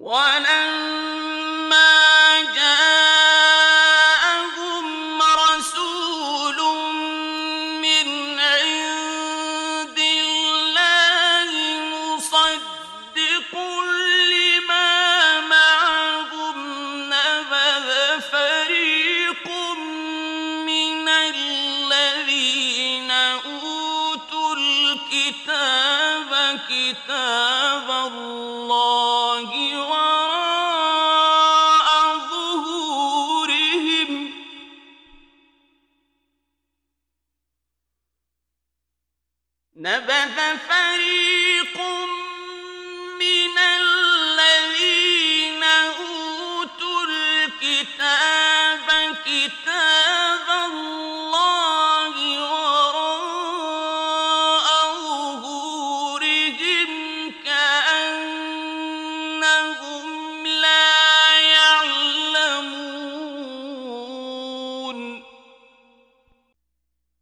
وَلَمَّا جَاءَهُمْ رَسُولٌ مِّنْ عِندِ اللَّهِ مُصَدِّقٌ لِّمَا مَعَهُمْ نَبَذَ فَرِيقٌ مِّنَ الَّذِينَ أُوتُوا الْكِتَابَ كِتَابَ اللَّهِ